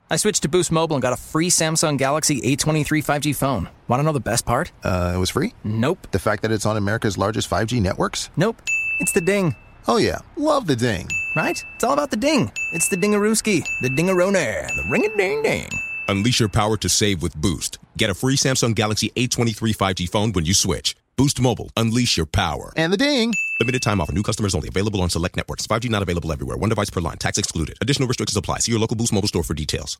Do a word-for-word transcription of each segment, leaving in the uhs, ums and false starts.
I switched to Boost Mobile and got a free Samsung Galaxy A twenty-three five G phone. Want to know the best part? Uh, it was free? Nope. The fact that it's on America's largest five G networks? Nope. It's the ding. Oh yeah, love the ding. Right? It's all about the ding. It's the dingarooski, the dingarone, the ring-a-ding-ding. Unleash your power to save with Boost. Get a free Samsung Galaxy A twenty-three five G phone when you switch. Boost Mobile. Unleash your power. And the ding. Limited time offer. New customers only. Available on select networks. five G not available everywhere. One device per line. Tax excluded. Additional restrictions apply. See your local Boost Mobile store for details.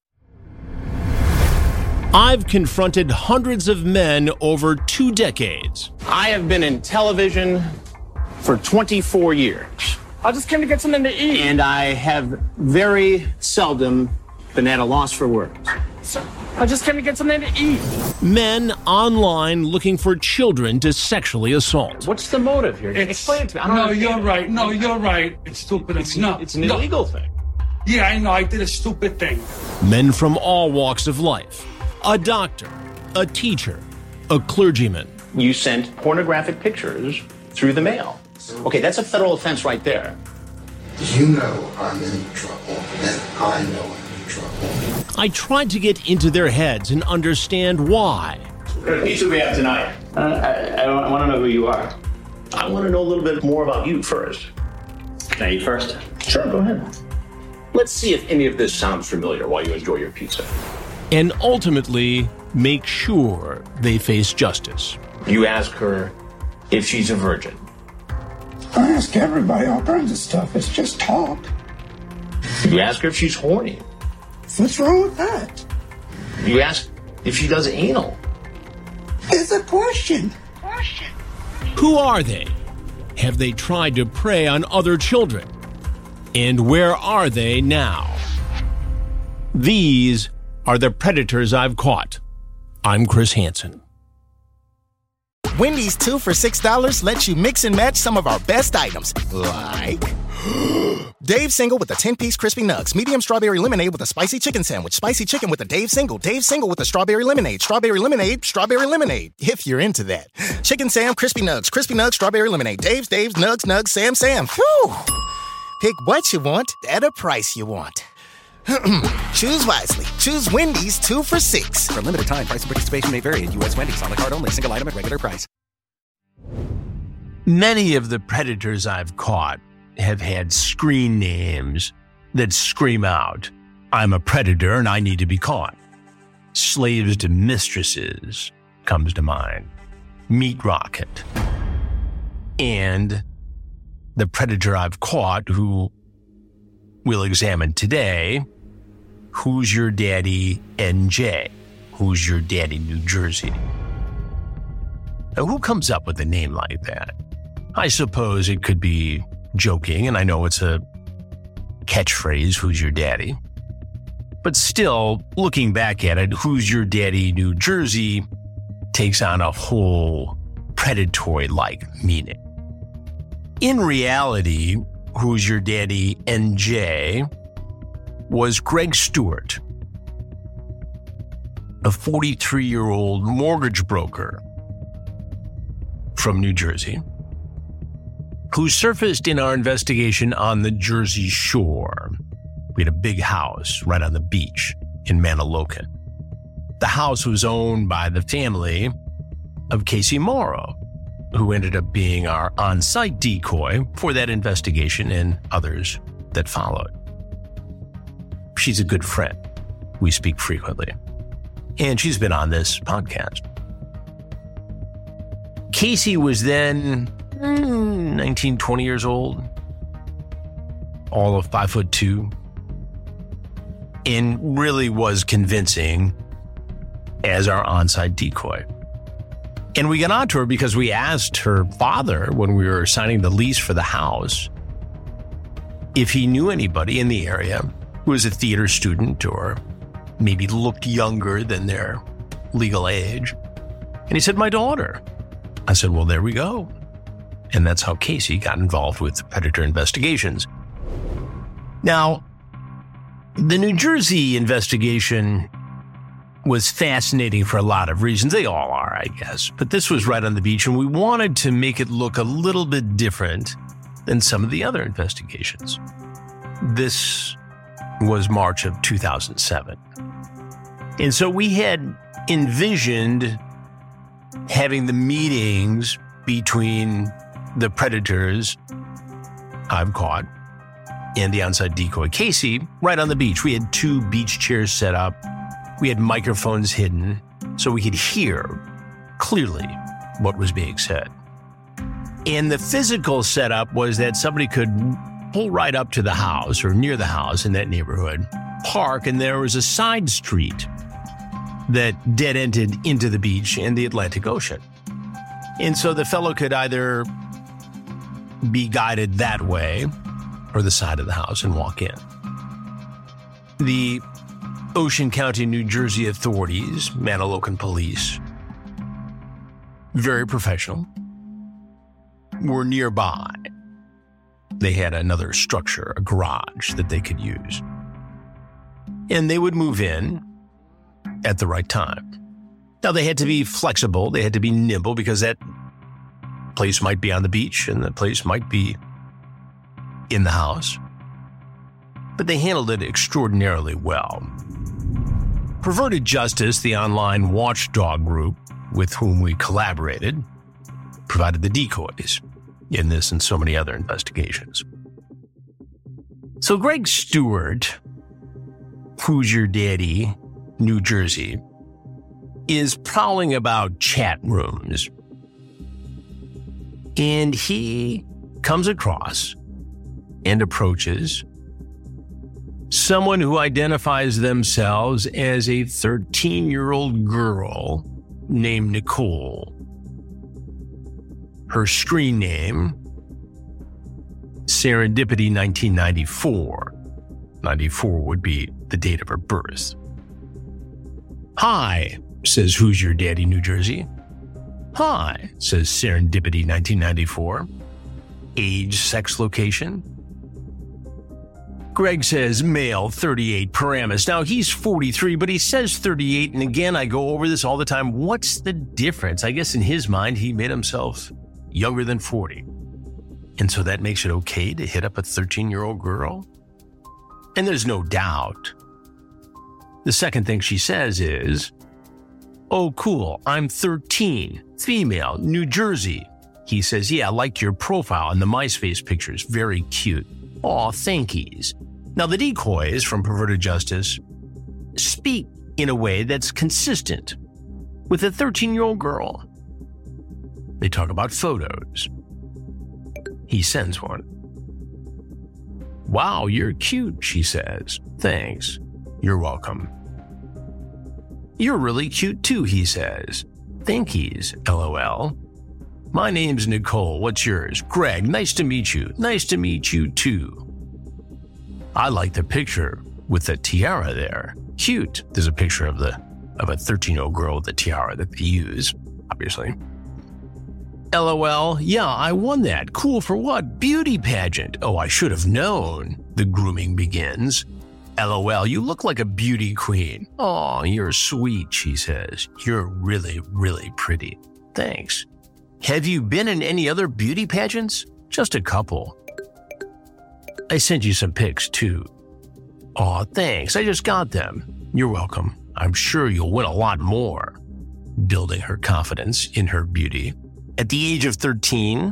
I've confronted hundreds of men over two decades. I have been in television for twenty-four years. I just came to get something to eat. And I have very seldom been at a loss for words. I just came to get something to eat. Men online looking for children to sexually assault. What's the motive here? It's, Explain it to me. I don't no, understand. you're right. No, you're right. It's stupid. It's, no, it's an no. illegal thing. Yeah, I know. I did a stupid thing. Men from all walks of life. A doctor, a teacher, a clergyman. You sent pornographic pictures through the mail. Okay, that's a federal offense right there. You know I'm in trouble, and I know I'm in trouble. I tried to get into their heads and understand why. What kind of pizza we have tonight? Uh, I, I, I want to know who you are. I want to know a little bit more about you first. Can I eat first? Sure, go ahead. Let's see if any of this sounds familiar while you enjoy your pizza. And ultimately make sure they face justice. You ask her if she's a virgin. I ask everybody all kinds of stuff. It's just talk. You ask her if she's horny. What's wrong with that? You ask if she does anal. It's a question. Question. Who are they? Have they tried to prey on other children? And where are they now? These are the predators I've caught. I'm Chris Hansen. Wendy's two for six dollars lets you mix and match some of our best items, like Dave Single with a ten-piece crispy nugs, medium strawberry lemonade with a spicy chicken sandwich, spicy chicken with a Dave Single, Dave Single with a strawberry lemonade, strawberry lemonade, strawberry lemonade, if you're into that. Chicken Sam, crispy nugs, crispy nugs, strawberry lemonade, Dave's, Dave's, nugs, nugs, Sam, Sam. Whew. Pick what you want at a price you want. Choose wisely. Choose Wendy's two for six. For a limited time, price and participation may vary at U S Wendy's. On the card only. Single item at regular price. Many of the predators I've caught have had screen names that scream out, I'm a predator and I need to be caught. Slaves to Mistresses comes to mind. Meat Rocket. And the predator I've caught, who we'll examine today, Who's Your Daddy N J? Who's Your Daddy New Jersey? Now, who comes up with a name like that? I suppose it could be joking, and I know it's a catchphrase, Who's Your Daddy? But still, looking back at it, Who's Your Daddy New Jersey takes on a whole predatory-like meaning. In reality, Who's Your Daddy N J was Greg Stewart, a forty-three-year-old mortgage broker from New Jersey, who surfaced in our investigation on the Jersey Shore. We had a big house right on the beach in Manahawkin. The house was owned by the family of Casey Morrow, who ended up being our on-site decoy for that investigation and others that followed. She's a good friend. We speak frequently. And she's been on this podcast. Casey was then mm, nineteen, twenty years old, all of five foot two, and really was convincing as our on-site decoy. And we got onto her because we asked her father when we were signing the lease for the house if he knew anybody in the area who was a theater student or maybe looked younger than their legal age. And he said, my daughter. I said, well, there we go. And that's how Casey got involved with predator investigations. Now, the New Jersey investigation was fascinating for a lot of reasons. They all are, I guess. But this was right on the beach, and we wanted to make it look a little bit different than some of the other investigations. This was March of two thousand seven. And so we had envisioned having the meetings between the predators I've caught and the onside decoy Casey right on the beach. We had two beach chairs set up. We had microphones hidden so we could hear clearly what was being said. And the physical setup was that somebody could pull right up to the house or near the house in that neighborhood, park, and there was a side street that dead-ended into the beach and the Atlantic Ocean. And so the fellow could either be guided that way or the side of the house and walk in. The Ocean County, New Jersey authorities, Manahawkin Police, very professional, were nearby. They had another structure, a garage that they could use. And they would move in at the right time. Now, they had to be flexible. They had to be nimble because that place might be on the beach and the place might be in the house. But they handled it extraordinarily well. Perverted Justice, the online watchdog group with whom we collaborated, provided the decoys in this and so many other investigations. So Greg Stewart, Who's Your Daddy, New Jersey, is prowling about chat rooms. And he comes across and approaches someone who identifies themselves as a thirteen-year-old girl named Nicole. Her screen name, Serendipity nineteen ninety-four. ninety-four would be the date of her birth. Hi, says Who's Your Daddy, New Jersey. Hi, says Serendipity nineteen ninety-four. Age, sex, location. Greg says male, thirty-eight, Paramus. Now, he's forty-three, but he says thirty-eight, and again, I go over this all the time. What's the difference? I guess in his mind, he made himself younger than forty. And so that makes it okay to hit up a thirteen-year-old girl? And there's no doubt. The second thing she says is, oh, cool, I'm thirteen, female, New Jersey. He says, yeah, I like your profile and the MySpace pictures, very cute. Aw, thankies. Now, the decoys from Perverted Justice speak in a way that's consistent with a thirteen-year-old girl. They talk about photos. He sends one. Wow, you're cute, she says. Thanks. You're welcome. You're really cute too, he says. Thankies, LOL. My name's Nicole. What's yours? Greg, nice to meet you. Nice to meet you too. I like the picture with the tiara there. Cute. There's a picture of the of a thirteen-year-old girl with a tiara that they use, obviously. LOL, yeah, I won that. Cool for what? Beauty pageant. Oh, I should have known. The grooming begins. LOL, you look like a beauty queen. Aw, you're sweet, she says. You're really, really pretty. Thanks. Have you been in any other beauty pageants? Just a couple. I sent you some pics, too. Aw, thanks. I just got them. You're welcome. I'm sure you'll win a lot more. Building her confidence in her beauty. At the age of thirteen,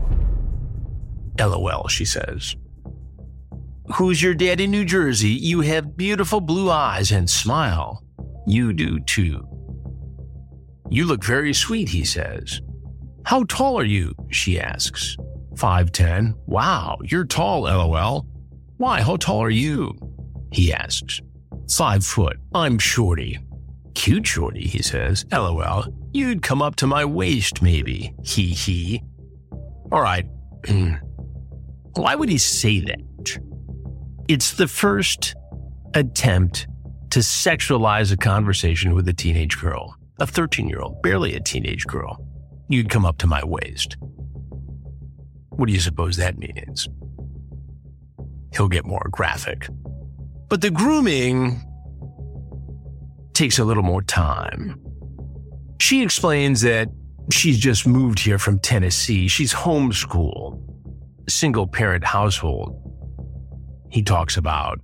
LOL, she says. Who's Your Daddy, New Jersey? You have beautiful blue eyes and smile. You do, too. You look very sweet, he says. How tall are you? She asks. five ten. Wow, you're tall, LOL. Why, how tall are you? He asks. Five foot. I'm shorty. Cute shorty, he says. LOL. You'd come up to my waist, maybe. Hee hee. All right. Why would he say that? It's the first attempt to sexualize a conversation with a teenage girl. A thirteen-year-old, barely a teenage girl. You'd come up to my waist. What do you suppose that means? He'll get more graphic. But the grooming takes a little more time. She explains that she's just moved here from Tennessee. She's homeschooled, single-parent household. He talks about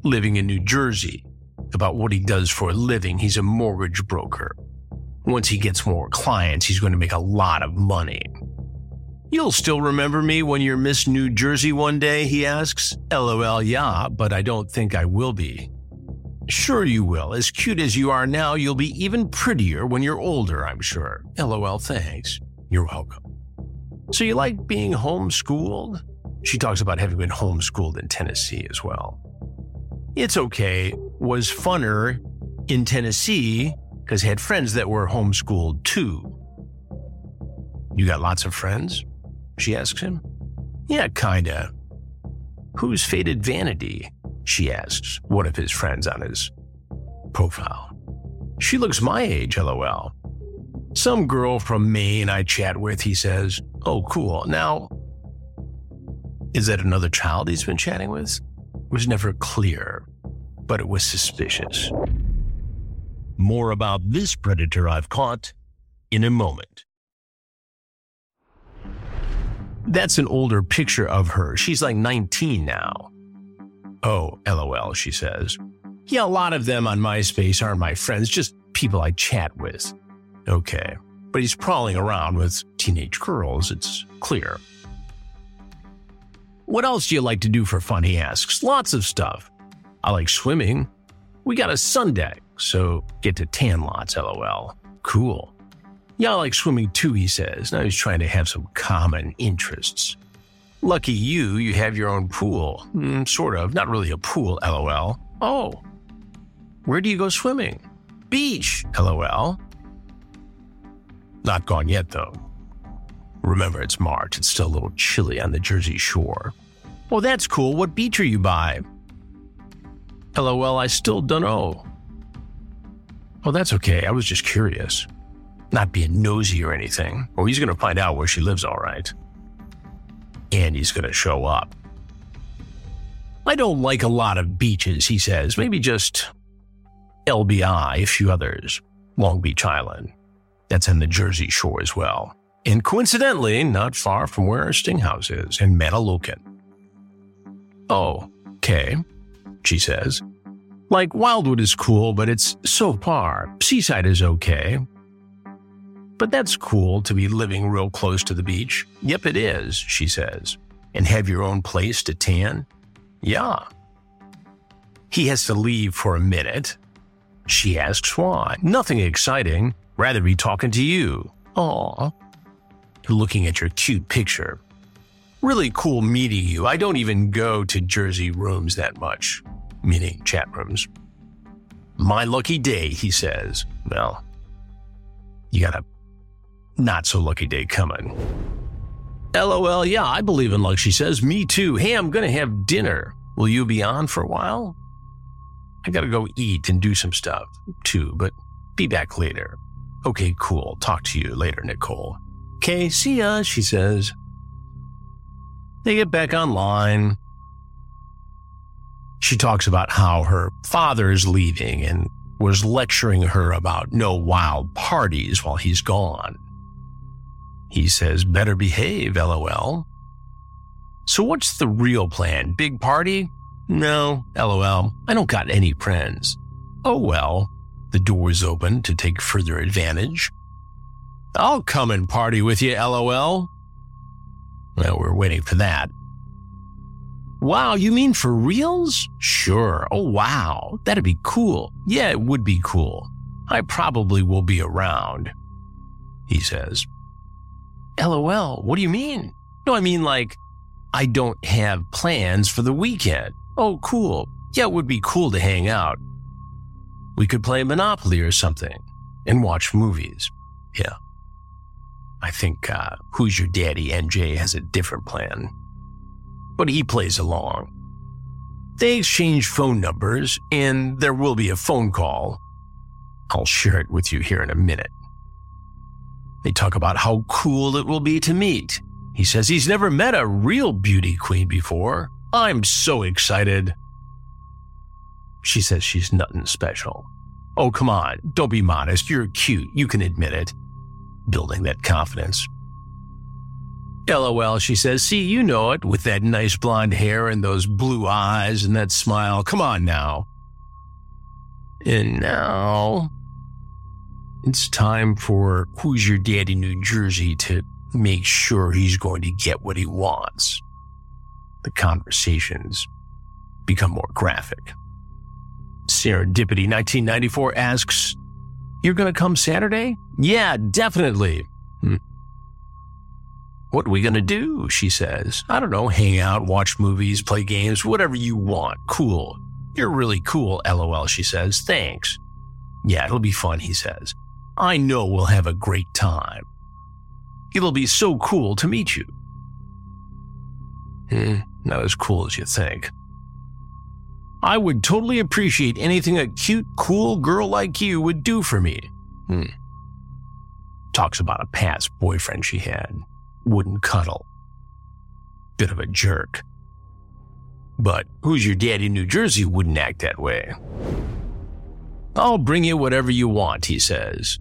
living in New Jersey. About what he does for a living, he's a mortgage broker. Once he gets more clients, he's going to make a lot of money. You'll still remember me when you're Miss New Jersey one day, he asks. LOL, yeah, but I don't think I will be. Sure you will. As cute as you are now, you'll be even prettier when you're older, I'm sure. LOL, thanks. You're welcome. So you like being homeschooled? She talks about having been homeschooled in Tennessee as well. It's okay. Was funner in Tennessee because I had friends that were homeschooled too. You got lots of friends? She asks him. Yeah, kinda. Who's Faded Vanity? She asks one of his friends on his profile. She looks my age, LOL. Some girl from Maine I chat with, he says. Oh, cool. Now, is that another child he's been chatting with? It was never clear, but it was suspicious. More about this predator I've caught in a moment. That's an older picture of her. She's like nineteen now. Oh, LOL, she says. Yeah, a lot of them on MySpace aren't my friends, just people I chat with. Okay, but he's prowling around with teenage girls, it's clear. What else do you like to do for fun, he asks. Lots of stuff. I like swimming. We got a sun deck, so get to tan lots, LOL. Cool. Yeah, I like swimming too, he says. Now he's trying to have some common interests. Lucky you, you have your own pool. Mm, sort of, not really a pool, LOL. Oh, where do you go swimming? Beach, LOL. Not gone yet, though. Remember, it's March. It's still a little chilly on the Jersey Shore. Oh, that's cool. What beach are you by? LOL, I still don't know. Oh, that's okay. I was just curious. Not being nosy or anything. Oh, he's going to find out where she lives, all right. And he's going to show up. I don't like a lot of beaches, he says. Maybe just L B I, a few others. Long Beach Island. That's in the Jersey Shore as well. And coincidentally, not far from where our Stinghouse is, in Mantoloking. Oh, okay, she says. Like, Wildwood is cool, but it's so far. Seaside is okay. But that's cool to be living real close to the beach. Yep, it is, she says. And have your own place to tan? Yeah. He has to leave for a minute. She asks why. Nothing exciting. Rather be talking to you. Aw. Looking at your cute picture. Really cool meeting you. I don't even go to Jersey rooms that much. Meaning chat rooms. My lucky day, he says. Well, you got a not so lucky day coming. LOL, yeah, I believe in luck, she says. Me too. Hey, I'm gonna have dinner. Will you be on for a while? I gotta go eat and do some stuff too, but be back later. Okay, cool. Talk to you later, Nicole. Okay, see ya, she says. They get back online. She talks about how her father's leaving and was lecturing her about no wild parties while he's gone. He says, better behave, LOL. So what's the real plan? Big party? No, LOL. I don't got any friends. Oh well. The door's open to take further advantage. I'll come and party with you, LOL. Well, we're waiting for that. Wow, you mean for reals? Sure. Oh, wow. That'd be cool. Yeah, it would be cool. I probably will be around, he says. LOL, what do you mean? No, I mean like, I don't have plans for the weekend. Oh, cool. Yeah, it would be cool to hang out. We could play Monopoly or something and watch movies. Yeah. I think uh, Who's Your Daddy N J has a different plan. But he plays along. They exchange phone numbers, and there will be a phone call. I'll share it with you here in a minute. They talk about how cool it will be to meet. He says he's never met a real beauty queen before. I'm so excited. She says she's nothing special. Oh, come on, don't be modest. You're cute. You can admit it. Building that confidence. LOL, she says. See, you know it, with that nice blonde hair and those blue eyes and that smile. Come on now. And now it's time for Who's Your Daddy New Jersey to make sure he's going to get what he wants. The conversations become more graphic. Serendipity nineteen ninety-four asks, "You're going to come Saturday?" "Yeah, definitely." Hmm. "What are we going to do?" she says. "I don't know, hang out, watch movies, play games, whatever you want. Cool. You're really cool, LOL, she says. "Thanks." "Yeah, it'll be fun," he says. "I know we'll have a great time. It'll be so cool to meet you." Hmm, not as cool as you think. "I would totally appreciate anything a cute, cool girl like you would do for me." Hmm. Talks about a past boyfriend she had. Wouldn't cuddle. Bit of a jerk. But Who's Your Daddy New Jersey wouldn't act that way. "I'll bring you whatever you want," he says.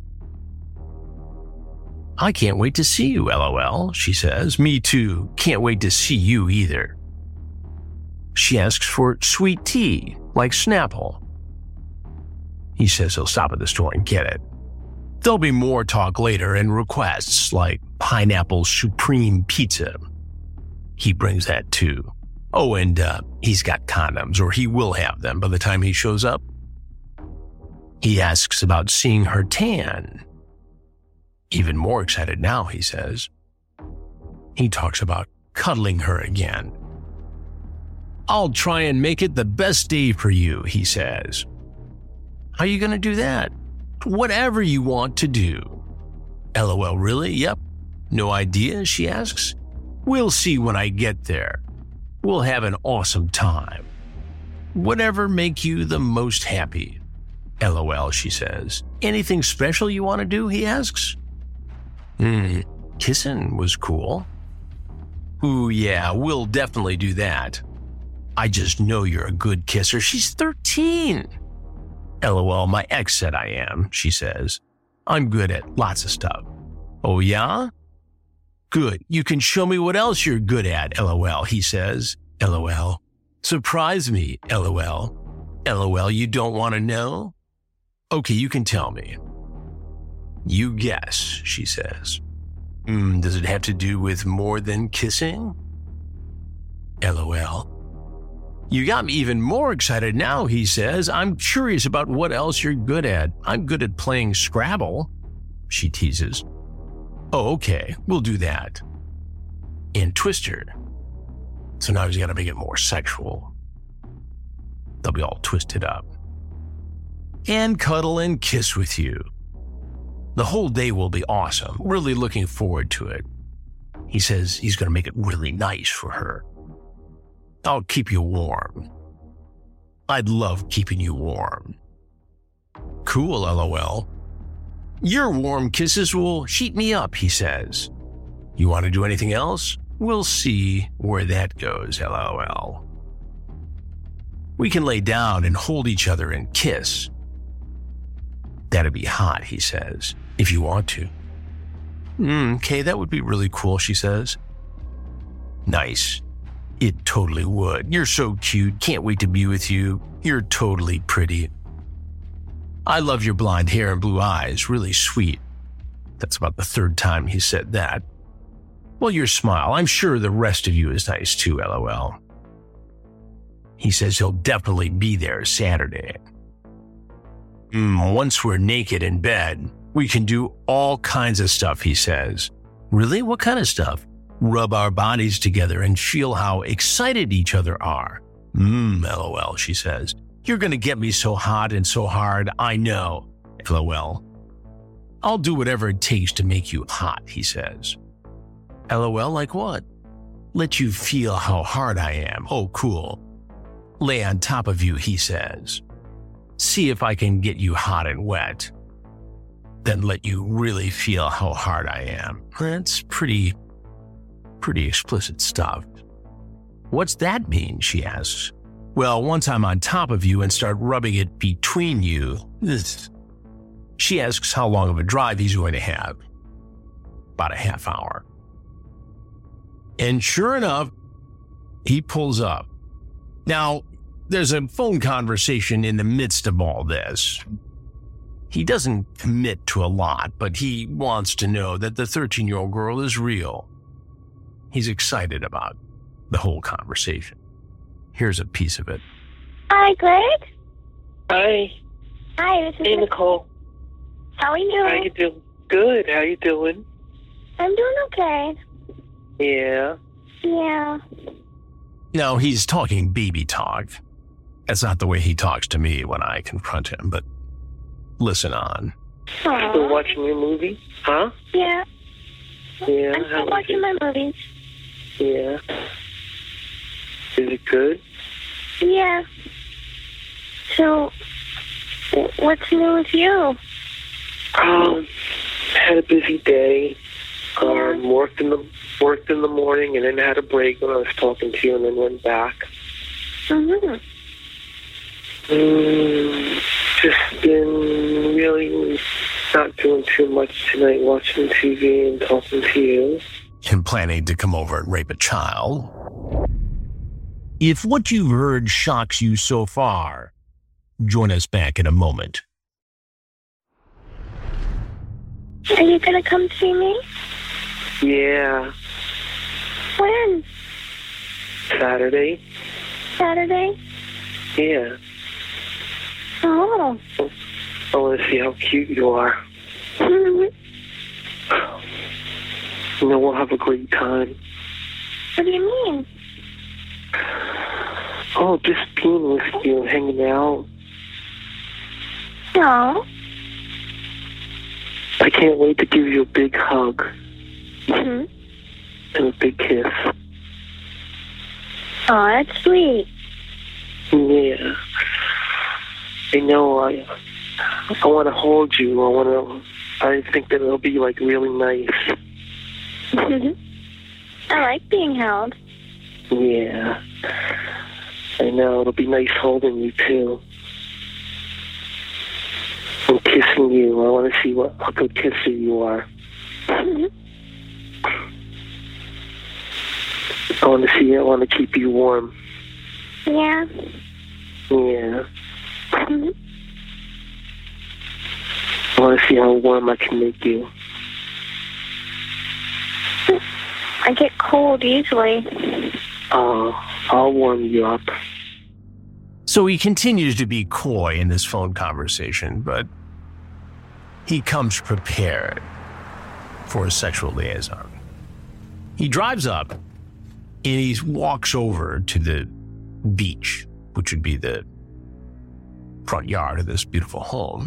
"I can't wait to see you, LOL, she says. "Me too. Can't wait to see you either." She asks for sweet tea, like Snapple. He says he'll stop at the store and get it. There'll be more talk later and requests like pineapple supreme pizza. He brings that too. Oh, and uh, he's got condoms, or he will have them by the time he shows up. He asks about seeing her tan. Even more excited now, he says. He talks about cuddling her again. "I'll try and make it the best day for you," he says. "How are you going to do that?" "Whatever you want to do." LOL, really? Yep. "No idea?" she asks. "We'll see when I get there. We'll have an awesome time. Whatever make you the most happy." LOL, she says. "Anything special you want to do?" he asks. Hmm, kissing was cool. "Ooh, yeah, we'll definitely do that. I just know you're a good kisser." She's thirteen. LOL, my ex said I am, she says. "I'm good at lots of stuff." "Oh, yeah? Good. You can show me what else you're good at, LOL, he says. LOL. Surprise me, LOL. LOL, you don't want to know? Okay, you can tell me. You guess, she says. Mm, does it have to do with more than kissing? LOL. You got me even more excited now, he says. I'm curious about what else you're good at. I'm good at playing Scrabble, she teases. Oh, okay, we'll do that. And Twister. So now he's got to make it more sexual. They'll be all twisted up. And cuddle and kiss with you. The whole day will be awesome. Really looking forward to it. He says he's going to make it really nice for her. I'll keep you warm. I'd love keeping you warm. Cool, LOL. Your warm kisses will heat me up, he says. You want to do anything else? We'll see where that goes, LOL. We can lay down and hold each other and kiss. That'd be hot, he says, if you want to. Mm, okay, that would be really cool, she says. Nice. It totally would. You're so cute. Can't wait to be with you. You're totally pretty. I love your blonde hair and blue eyes. Really sweet. That's about the third time he said that. Well, your smile. I'm sure the rest of you is nice too, LOL. He says he'll definitely be there Saturday. Mm, once we're naked in bed, we can do all kinds of stuff, he says. Really? What kind of stuff? Rub our bodies together and feel how excited each other are. Mmm, LOL, she says. You're going to get me so hot and so hard, I know. LOL. I'll do whatever it takes to make you hot, he says. LOL, like what? Let you feel how hard I am. Oh, cool. Lay on top of you, he says. See if I can get you hot and wet. Then let you really feel how hard I am. That's pretty, pretty explicit stuff. What's that mean, she asks. Well, once I'm on top of you and start rubbing it between you, this. She asks how long of a drive he's going to have. About a half hour. And sure enough, he pulls up. Now, there's a phone conversation in the midst of all this. He doesn't commit to a lot, but he wants to know that the thirteen-year-old girl is real. He's excited about the whole conversation. Here's a piece of it. Hi, Greg. Hi. Hi, this is Hey, Nicole. How are you? How you doing? Good. How you doing? I'm doing okay. Yeah. Yeah. No, he's talking baby talk. That's not the way he talks to me when I confront him, but listen on. Aww. Still watching your movie? Huh? Yeah. Yeah. I'm how still is watching it? my movies. Yeah. Is it good? Yeah. So, w- what's new with you? Um, had a busy day. Yeah. Um, worked in the worked in the morning and then had a break when I was talking to you and then went back. Mm-hmm. Mm, just been really not doing too much tonight, watching T V and talking to you. And planning to come over and rape a child. If what you've heard shocks you so far, join us back in a moment. Are you gonna come see me? Yeah. When? Saturday? Saturday? Yeah. Oh. I want to see how cute you are. Mhm. You know, we'll have a great time. What do you mean? Oh, just being with you and hanging out. No. I can't wait to give you a big hug Mm-hmm. and a big kiss. Oh, that's sweet. Yeah. I know, I I want to hold you. I want to, I think that it'll be, like, really nice. Mhm. I like being held. Yeah. I know, it'll be nice holding you, too. And kissing you. I want to see what a good kisser you are. Mhm. I want to see, I want to keep you warm. Yeah. Yeah. Mhm. I want to see how warm I can make you. I get cold easily. Oh, I'll warm you up. So he continues to be coy in this phone conversation, but he comes prepared for a sexual liaison. He drives up and he walks over to the beach, which would be the front yard of this beautiful home.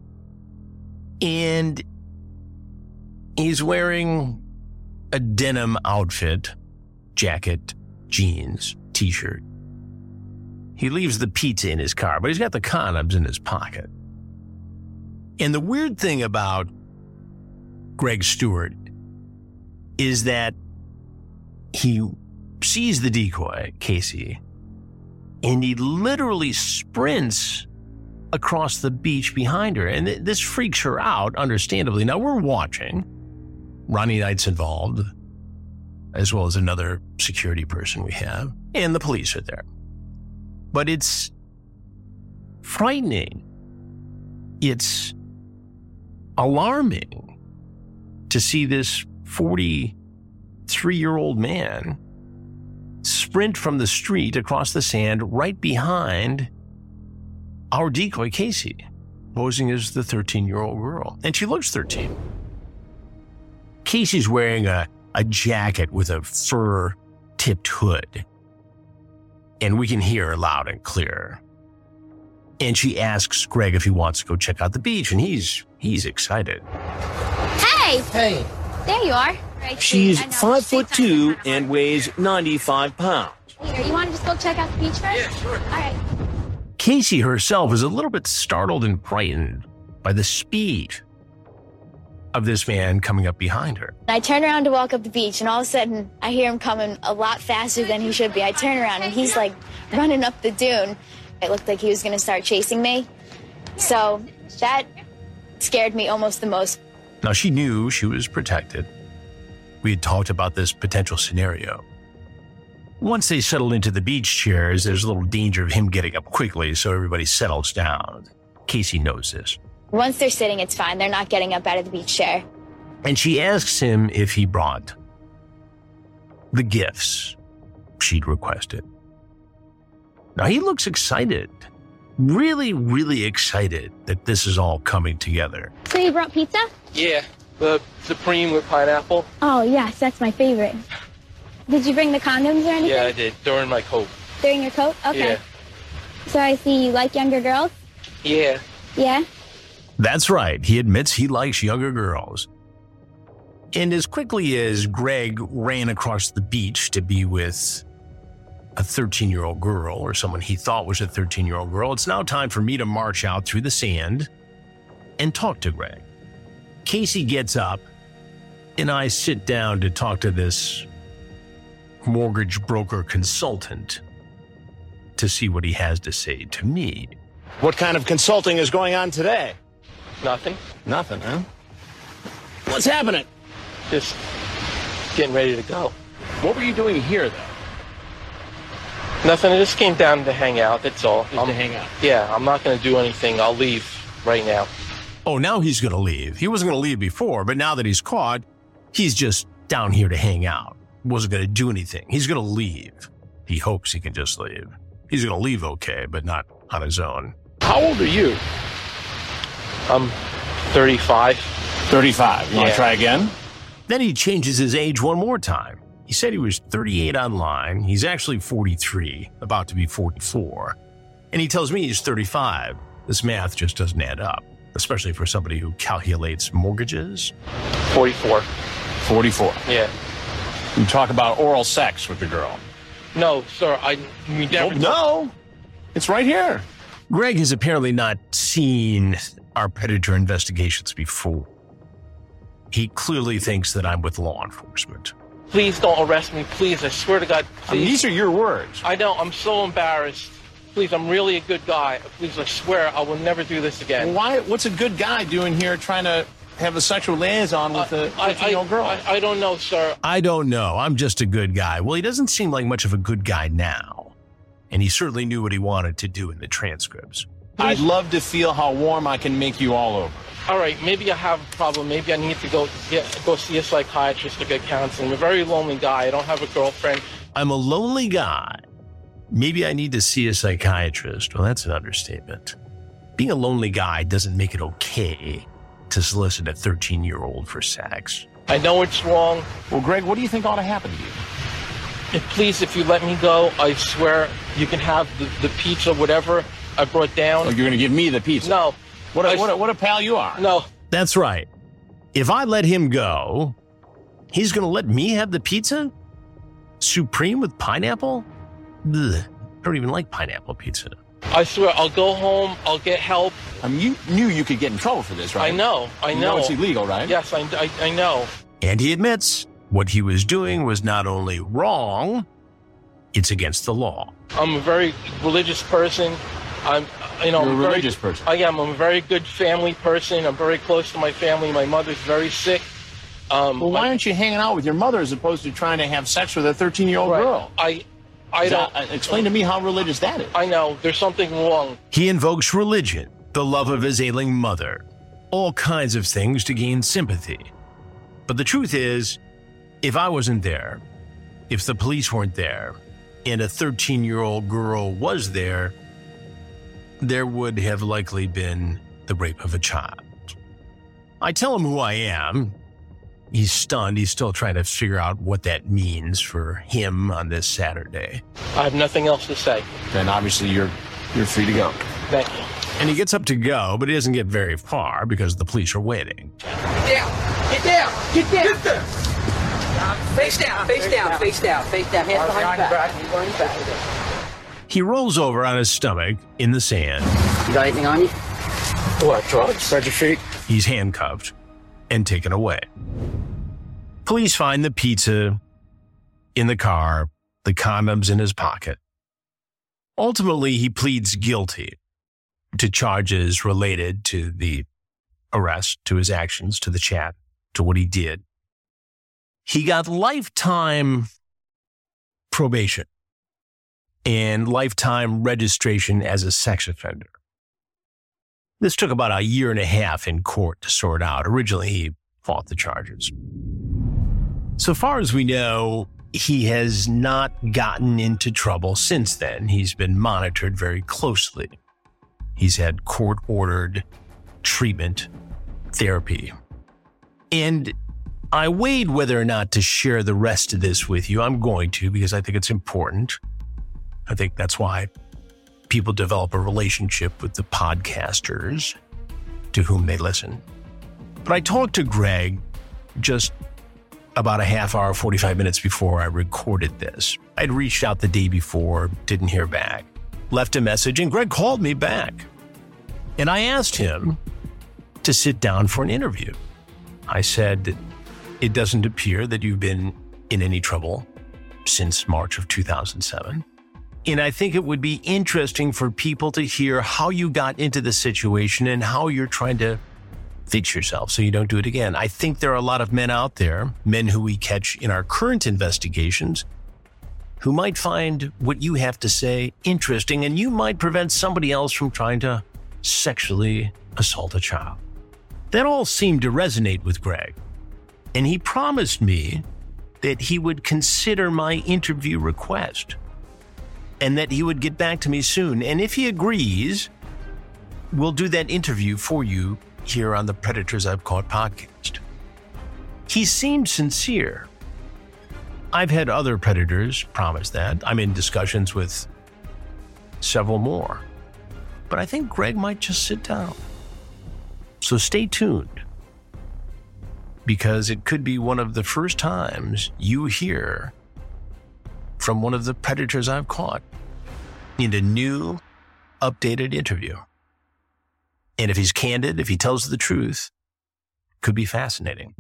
And he's wearing a denim outfit, jacket, jeans, t-shirt. He leaves the pizza in his car, but he's got the condoms in his pocket. And the weird thing about Greg Stewart is that he sees the decoy, Casey, and he literally sprints across the beach behind her. And th- this freaks her out, understandably. Now, we're watching. Ronnie Knight's involved, as well as another security person we have, and the police are there. But it's frightening. It's alarming to see this forty-three-year-old man sprint from the street across the sand right behind our decoy, Casey, posing as the thirteen-year-old girl. And she looks thirteen. Casey's wearing a, a jacket with a fur-tipped hood. And we can hear her loud and clear. And she asks Greg if he wants to go check out the beach, and he's he's excited. Hey! Hey. There you are. She's five foot two and weighs ninety-five pounds. Here, you want to just go check out the beach first? Yeah, sure. All right. Casey herself is a little bit startled and frightened by the speed of this man coming up behind her. I turn around to walk up the beach, and all of a sudden, I hear him coming a lot faster than he should be. I turn around, and he's, like, running up the dune. It looked like he was going to start chasing me. So that scared me almost the most. Now, she knew she was protected. We had talked about this potential scenario. Once they settle into the beach chairs, there's a little danger of him getting up quickly, so everybody settles down. Casey knows this. Once they're sitting, it's fine. They're not getting up out of the beach chair. And she asks him if he brought the gifts she'd requested. Now, he looks excited. Really, really excited that this is all coming together. So you brought pizza? Yeah, the Supreme with pineapple. Oh, yes, that's my favorite. Did you bring the condoms or anything? Yeah, I did, during my coat. During your coat? Okay. Yeah. So I see you like younger girls? Yeah. Yeah? That's right. He admits he likes younger girls. And as quickly as Greg ran across the beach to be with a thirteen-year-old girl, or someone he thought was a thirteen-year-old girl, it's now time for me to march out through the sand and talk to Greg. Casey gets up, and I sit down to talk to this mortgage broker consultant to see what he has to say to me. What kind of consulting is going on today? Nothing. Nothing, huh? What's happening? Just getting ready to go. What were you doing here, though? Nothing. I just came down to hang out, that's all. Just to hang out? Yeah, I'm not going to do anything. I'll leave right now. Oh, now he's going to leave. He wasn't going to leave before, but now that he's caught, he's just down here to hang out. Wasn't going to do anything. He's going to leave. He hopes he can just leave. He's going to leave okay, but not on his own. How old are you? I'm thirty-five. thirty-five. You want Yeah. to try again? Then he changes his age one more time. He said he was thirty-eight online. He's actually forty-three, about to be forty-four. And he tells me he's thirty-five. This math just doesn't add up, especially for somebody who calculates mortgages. forty-four. forty-four. Yeah. You talk about oral sex with the girl. No, sir, I we never... Oh, no. It's right here. Greg has apparently not seen our predator investigations before. He clearly thinks that I'm with law enforcement. Please don't arrest me, please. I swear to God, please. I mean, these are your words. I know, I'm so embarrassed. Please, I'm really a good guy. Please, I swear I will never do this again. Why? What's a good guy doing here trying to have a sexual liaison with a fifteen-year-old girl? I, I don't know, sir. I don't know. I'm just a good guy. Well, he doesn't seem like much of a good guy now. And he certainly knew what he wanted to do in the transcripts. I'd love to feel how warm I can make you all over. All right, maybe I have a problem. Maybe I need to go get, go see a psychiatrist to get counseling. I'm a very lonely guy. I don't have a girlfriend. I'm a lonely guy. Maybe I need to see a psychiatrist. Well, that's an understatement. Being a lonely guy doesn't make it okay to solicit a thirteen-year-old for sex. I know it's wrong. Well, Greg, what do you think ought to happen to you? If, please, if you let me go, I swear you can have the, the pizza, whatever I brought down. Oh, you're going to give me the pizza? No. What a, I, what, a, what a pal you are. No. That's right. If I let him go, he's going to let me have the pizza? Supreme with pineapple? Ugh, I don't even like pineapple pizza. I swear, I'll go home, I'll get help. I mean, you knew you could get in trouble for this, right? I know, I know. You know it's illegal, right? Yes, I, I, I know. And he admits what he was doing was not only wrong, it's against the law. I'm a very religious person. I'm, you know, You're I'm a very, religious person. I am. I'm a very good family person. I'm very close to my family. My mother's very sick. Um, well, why my, aren't you hanging out with your mother as opposed to trying to have sex with a thirteen-year-old right. girl? I, I don't. That, explain to me how religious that is. I know. There's something wrong. He invokes religion, the love of his ailing mother, all kinds of things to gain sympathy. But the truth is, if I wasn't there, if the police weren't there, and a thirteen-year-old girl was there, there would have likely been the rape of a child. I tell him who I am. He's stunned. He's still trying to figure out what that means for him on this Saturday. I have nothing else to say. Then obviously you're you're free to go. Thank you. And he gets up to go, but he doesn't get very far because the police are waiting. Get down! Get down! Get down! Get down! Face down, face down, face down, face down, hands behind your back. Hands behind your back. He rolls over on his stomach in the sand. You got anything on you? What, drugs? Spread your feet. He's handcuffed and taken away. Police find the pizza in the car, the condoms in his pocket. Ultimately, he pleads guilty to charges related to the arrest, to his actions, to the chat, to what he did. He got lifetime probation and lifetime registration as a sex offender. This took about a year and a half in court to sort out. Originally, he fought the charges. So far as we know, he has not gotten into trouble since then. He's been monitored very closely. He's had court-ordered treatment, therapy. And I weighed whether or not to share the rest of this with you. I'm going to, because I think it's important. I think that's why people develop a relationship with the podcasters to whom they listen. But I talked to Greg just about a half hour, forty-five minutes before I recorded this. I'd reached out the day before, didn't hear back, left a message, and Greg called me back. And I asked him to sit down for an interview. I said, it doesn't appear that you've been in any trouble since March of two thousand seven. And I think it would be interesting for people to hear how you got into the situation and how you're trying to fix yourself so you don't do it again. I think there are a lot of men out there, men who we catch in our current investigations, who might find what you have to say interesting, and you might prevent somebody else from trying to sexually assault a child. That all seemed to resonate with Greg, and he promised me that he would consider my interview request and that he would get back to me soon. And if he agrees, we'll do that interview for you here on the Predators I've Caught podcast. He seemed sincere. I've had other predators promise that. I'm in discussions with several more. But I think Greg might just sit down. So stay tuned, because it could be one of the first times you hear from one of the predators I've caught in a new, updated interview. And if he's candid, if he tells the truth, it could be fascinating.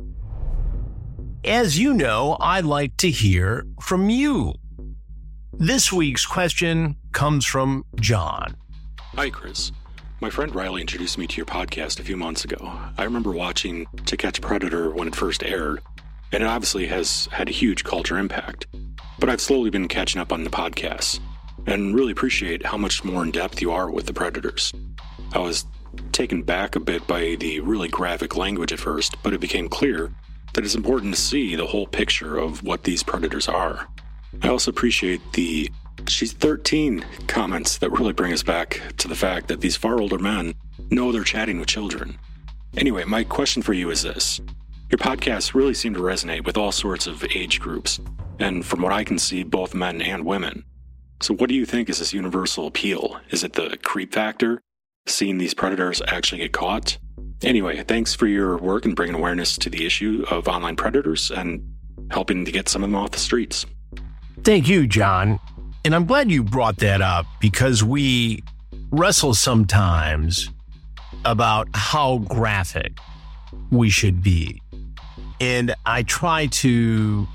As you know, I like to hear from you. This week's question comes from John. Hi, Chris. My friend Riley introduced me to your podcast a few months ago. I remember watching To Catch a Predator when it first aired, and it obviously has had a huge culture impact. But I've slowly been catching up on the podcasts, and really appreciate how much more in-depth you are with the predators. I was taken back a bit by the really graphic language at first, but it became clear that it's important to see the whole picture of what these predators are. I also appreciate the "she's thirteen" comments that really bring us back to the fact that these far older men know they're chatting with children. Anyway, my question for you is this. Your podcasts really seem to resonate with all sorts of age groups, and from what I can see, both men and women. So what do you think is this universal appeal? Is it the creep factor? Seeing these predators actually get caught? Anyway, thanks for your work in bringing awareness to the issue of online predators and helping to get some of them off the streets. Thank you, John. And I'm glad you brought that up, because we wrestle sometimes about how graphic we should be. And I try to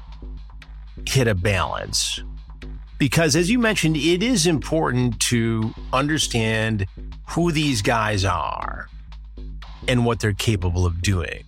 hit a balance, because as you mentioned, it is important to understand who these guys are and what they're capable of doing.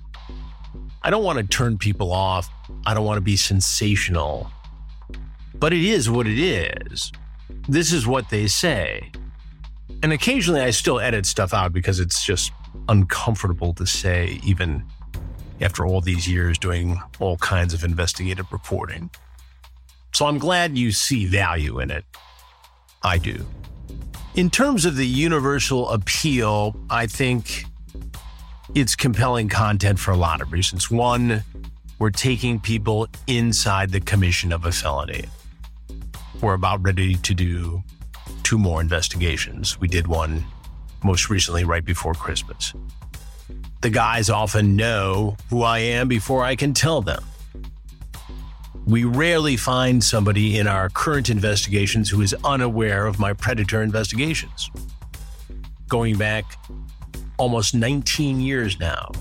I don't want to turn people off. I don't want to be sensational, but it is what it is. This is what they say. And occasionally I still edit stuff out because it's just uncomfortable to say, even after all these years doing all kinds of investigative reporting. So I'm glad you see value in it. I do. In terms of the universal appeal, I think it's compelling content for a lot of reasons. One, we're taking people inside the commission of a felony. We're about ready to do two more investigations. We did one most recently right before Christmas. The guys often know who I am before I can tell them. We rarely find somebody in our current investigations who is unaware of my predator investigations. Going back almost nineteen years now,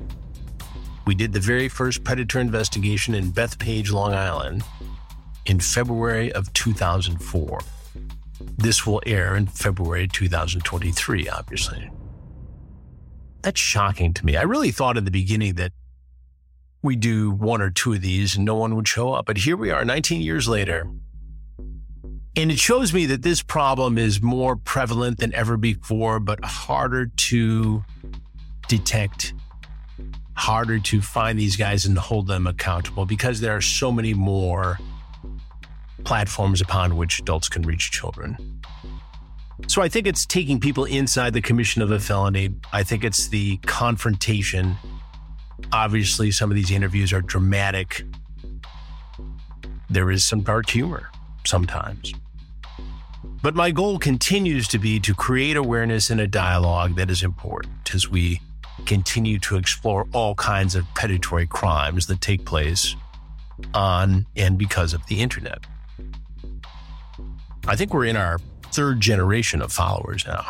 we did the very first predator investigation in Bethpage, Long Island in February of two thousand four. This will air in February two thousand twenty-three, obviously. That's shocking to me. I really thought in the beginning that we do one or two of these and no one would show up. But here we are nineteen years later. And it shows me that this problem is more prevalent than ever before, but harder to detect, harder to find these guys and hold them accountable because there are so many more platforms upon which adults can reach children. So I think it's taking people inside the commission of a felony. I think it's the confrontation. Obviously, some of these interviews are dramatic. There is some dark humor sometimes. But my goal continues to be to create awareness in a dialogue that is important as we continue to explore all kinds of predatory crimes that take place on and because of the internet. I think we're in our third generation of followers now.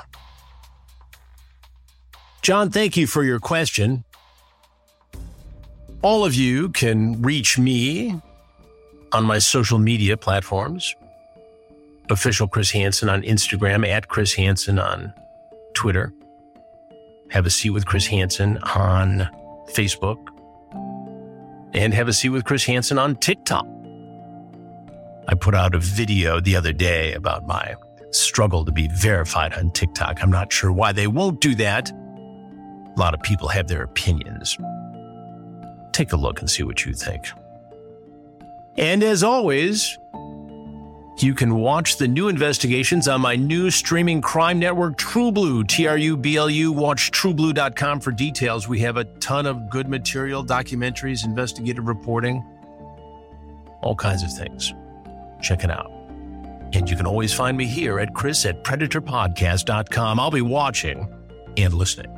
John, thank you for your question. All of you can reach me on my social media platforms. Official Chris Hansen on Instagram, at Chris Hansen on Twitter. Have a Seat with Chris Hansen on Facebook. And Have a Seat with Chris Hansen on TikTok. I put out a video the other day about my struggle to be verified on TikTok. I'm not sure why they won't do that. A lot of people have their opinions. Take a look and see what you think. And as always, you can watch the new investigations on my new streaming crime network, True Blue, T R U B L U. Watch true blue dot com for details. We have a ton of good material, documentaries, investigative reporting, all kinds of things. Check it out. And you can always find me here at Chris at predator podcast dot com. I'll be watching and listening.